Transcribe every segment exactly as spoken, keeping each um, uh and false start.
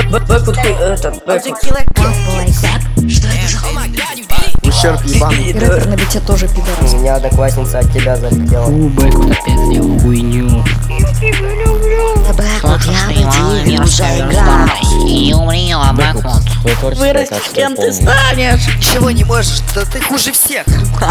Бэку ты, этот, Бэку. Что это за Ущерб ебаный. И рэпер на бите тоже пидорас. Меня одноклассница от тебя залетела. Фу, Бэку, опять сделал хуйню. Бэкут, я в эти игры уже играл. И умрела, Бэку. Вырастешь, кем ты станешь? Ничего не можешь, да ты хуже всех.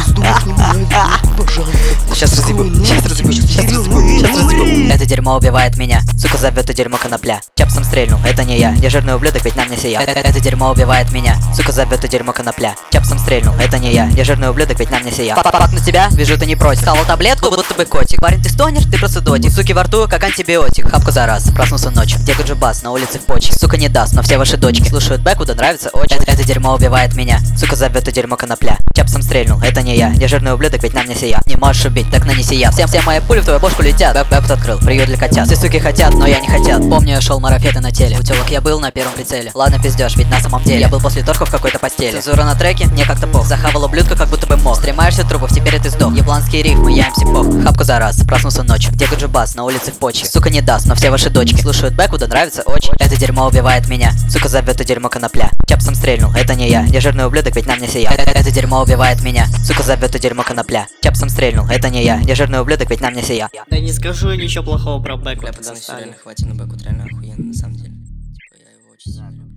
Сейчас разъебу, сейчас разъебу, сейчас разъебу, сейчас разъебу. Это дерьмо убивает меня, сука зовет это дерьмо конопля. Чапсом стрельнул, это не я, я жирный ублюдок, ведь нам не сия. Это, это дерьмо убивает меня, сука зовет это дерьмо конопля. Чапсом стрельнул, это не я, я жирный ублюдок, ведь нам не сия. Папа на тебя, вижу ты не против. Схавал таблетку, будто бы котик. Парень, ты стонер, ты просто дотик. Суки во рту, как антибиотик. Хапку за раз, проснулся ночью. Где Гаджибас, на улице в почек. Сука не даст, но все ваши дочки слушают Бэку, да нравится очень. Это, это дерьмо убивает меня, сука зовет это дерьмо конопля. Чапсом стрельнул, это не я, я жирный ублюдок, ведь нам не сия. Не можешь убить, так нанеси я. Всем, все мои пули в твою бошку летят. Бэк, Бэк открыл, приют для котят. Все суки хотят, но я не хотят. Помню, я шел марафеты на теле. У телок я был на первом прицеле. Ладно, пиздешь, ведь на самом деле я был после торков в какой-то постели. Цензура на треке, мне как-то пох. Захавал ублюдка, как будто бы мог. Стремаешься трупов, теперь ты сдох. Ебланские рифмы, я эмси пох. Хапку за раз, проснулся ночью. Где Гаджибас, на улице в почке. Сука не даст, но все ваши дочки слушают Бэку, да нравится очень. Это дерьмо убивает меня, сука зовет это дерьмо конопля. Чапсом стрельнул, это не я, я жирный ублюдок, ведь нам не сия. Это, это дерьмо убивает меня, сука зовет это дерьмо конопля. Чапсом стрельнул, это не я, я жирный ублюдок, ведь нам не сия. Да не скажу ничего плохого про Бэку. Бля, пацаны, все реально хватит на Бэку, реально охуенно, на самом деле. Типа, я его очень сильно люблю.